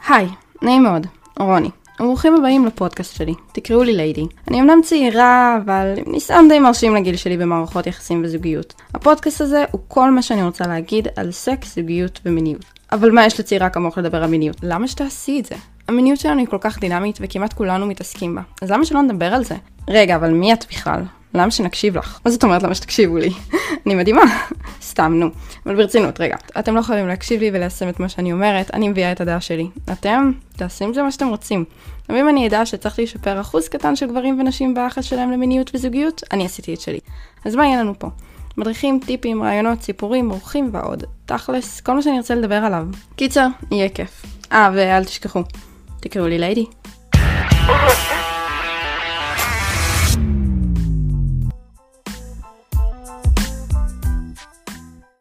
היי, נעים מאוד, רוני. וברוכים הבאים לפודקאסט שלי, תקראו לי ליידי. אני אמנם צעירה, אבל ניסיון די מרשים לגיל שלי במערכות יחסים וזוגיות. הפודקאסט הזה הוא כל מה שאני רוצה להגיד על סקס, זוגיות ומיניות. אבל מה יש לצעירה כמוך לדבר על מיניות? למה שתעשי את זה? המיניות שלנו היא כל כך דינמית וכמעט כולנו מתעסקים בה. אז למה שלא נדבר על זה? רגע, אבל מי את בכלל? למה שנקשיב לך? מה זאת אומרת למה שתקשיבו לי? אני מדהימה. סתם, נו. אבל ברצינות, רגע. אתם לא חייבים להקשיב לי וליישם את מה שאני אומרת, אני מביאה את הדעה שלי. אתם תעשו עם זה מה שאתם רוצים. ואם אני אדע שצריך לשפר אחוז קטן של גברים ונשים ביחס שלהם למיניות וזוגיות, אני עשיתי את שלי. אז מה יהיה לנו פה? מדריכים, טיפים, רעיונות, סיפורים, אורחים ועוד. תכלס, כל מה שאני ארצה לדבר עליו. קיצר, יהיה כיף. ואל תשכחו. תקראו לי ליידי.